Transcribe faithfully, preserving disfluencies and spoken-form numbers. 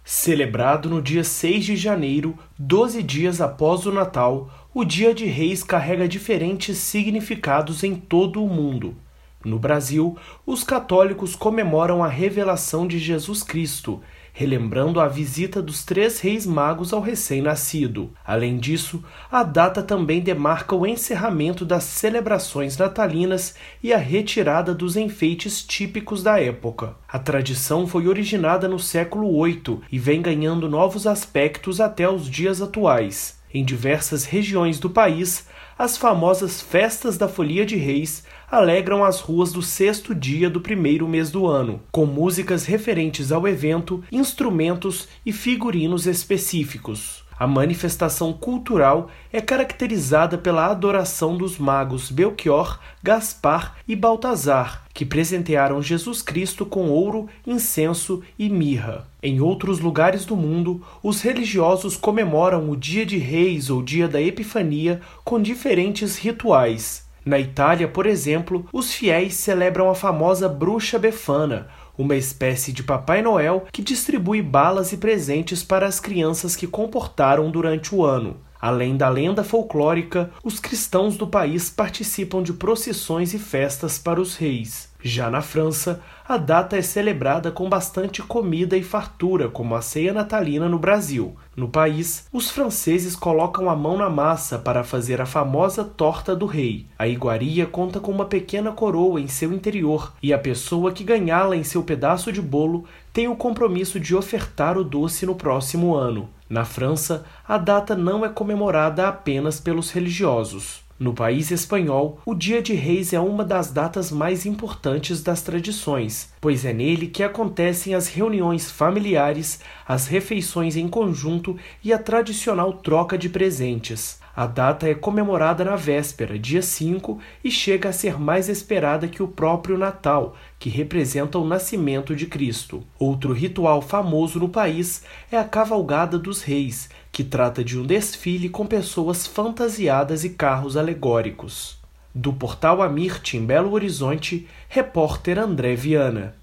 Celebrado no dia seis de janeiro, doze dias após o Natal, o Dia de Reis carrega diferentes significados em todo o mundo. No Brasil, os católicos comemoram a revelação de Jesus Cristo, relembrando a visita dos três reis magos ao recém-nascido. Além disso, a data também demarca o encerramento das celebrações natalinas e a retirada dos enfeites típicos da época. A tradição foi originada no século oito e vem ganhando novos aspectos até os dias atuais. Em diversas regiões do país, as famosas festas da Folia de Reis alegram as ruas do sexto dia do primeiro mês do ano, com músicas referentes ao evento, instrumentos e figurinos específicos. A manifestação cultural é caracterizada pela adoração dos magos Belchior, Gaspar e Baltazar, que presentearam Jesus Cristo com ouro, incenso e mirra. Em outros lugares do mundo, os religiosos comemoram o Dia de Reis ou Dia da Epifania com diferentes rituais. Na Itália, por exemplo, os fiéis celebram a famosa Bruxa Befana, uma espécie de Papai Noel que distribui balas e presentes para as crianças que comportaram durante o ano. Além da lenda folclórica, os cristãos do país participam de procissões e festas para os reis. Já na França, a data é celebrada com bastante comida e fartura, como a ceia natalina no Brasil. No país, os franceses colocam a mão na massa para fazer a famosa torta do rei. A iguaria conta com uma pequena coroa em seu interior, e a pessoa que ganhá-la em seu pedaço de bolo tem o compromisso de ofertar o doce no próximo ano. Na França, a data não é comemorada apenas pelos religiosos. No país espanhol, o Dia de Reis é uma das datas mais importantes das tradições, pois é nele que acontecem as reuniões familiares, as refeições em conjunto e a tradicional troca de presentes. A data é comemorada na véspera, dia cinco, e chega a ser mais esperada que o próprio Natal, que representa o nascimento de Cristo. Outro ritual famoso no país é a Cavalgada dos Reis, que trata de um desfile com pessoas fantasiadas e carros alegóricos. Do portal Amirte, em Belo Horizonte, repórter André Viana.